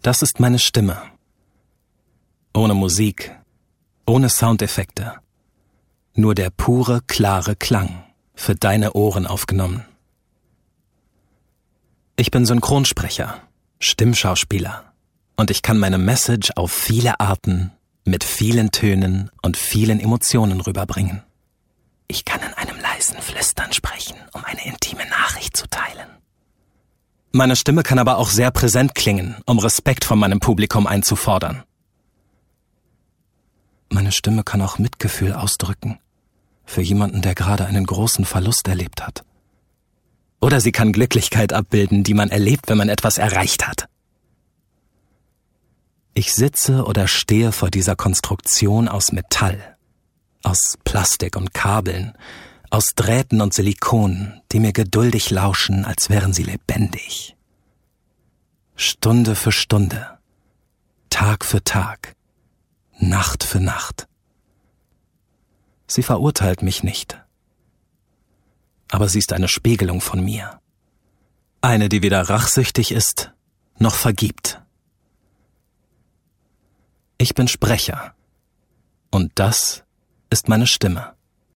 Das ist meine Stimme. Ohne Musik, ohne Soundeffekte. Nur der pure, klare Klang, für deine Ohren aufgenommen. Ich bin Synchronsprecher, Stimmschauspieler und ich kann meine Message auf viele Arten, mit vielen Tönen und vielen Emotionen rüberbringen. Ich kann in einem leisen Flüstern sprechen, um eine intime Nachricht zu teilen. Meine Stimme kann aber auch sehr präsent klingen, um Respekt von meinem Publikum einzufordern. Meine Stimme kann auch Mitgefühl ausdrücken, für jemanden, der gerade einen großen Verlust erlebt hat. Oder sie kann Glücklichkeit abbilden, die man erlebt, wenn man etwas erreicht hat. Ich sitze oder stehe vor dieser Konstruktion aus Metall, aus Plastik und Kabeln, aus Drähten und Silikon, die mir geduldig lauschen, als wären sie lebendig. Stunde für Stunde, Tag für Tag, Nacht für Nacht. Sie verurteilt mich nicht. Aber sie ist eine Spiegelung von mir. Eine, die weder rachsüchtig ist, noch vergibt. Ich bin Sprecher. Und das ist meine Stimme.